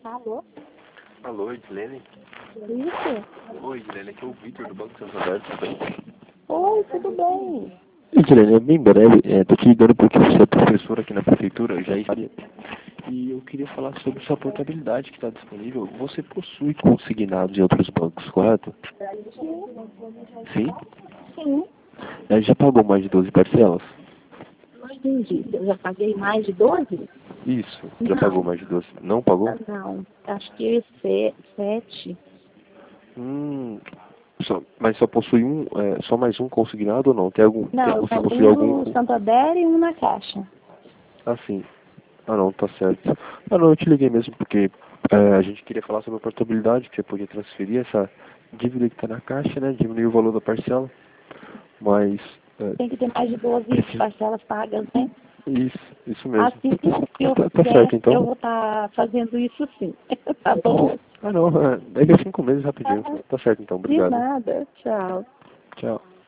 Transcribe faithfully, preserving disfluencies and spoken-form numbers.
Alô? Alô, Edilene? Isso? Oi, Edilene, aqui é o Vitor do Banco Santander, tudo bem? Oi, tudo bem? Edilene, é bem breve, estou te ligando porque você é professora aqui na prefeitura, já estaria. E eu queria falar sobre sua portabilidade que está disponível. Você possui consignados em outros bancos, correto? Sim? Sim. É, já pagou mais de doze parcelas? Não entendi. Eu já paguei mais de doze? Isso, já Não. pagou mais de doze. Não pagou? Não. Acho que se- sete. Hum, só, mas só possui um, é, só mais um consignado ou não? Tem algum, tem, Não, você eu possui tenho algum? um no Santander e um na Caixa. Ah, sim. Ah, não, tá certo. Ah, não, eu te liguei mesmo porque é, a gente queria falar sobre a portabilidade, que você podia transferir essa dívida que está na caixa, né? Diminuir o valor da parcela. Mas, é, Tem que ter mais de doze precisa... parcelas pagas, né? Isso, isso mesmo. Assim que eu Tá, tá fizer, certo, eu então. vou estar fazendo isso sim. Tá bom? Ah, não, é, daqui a cinco meses rapidinho. Tá certo, então. De Obrigado. nada. Tchau. Tchau.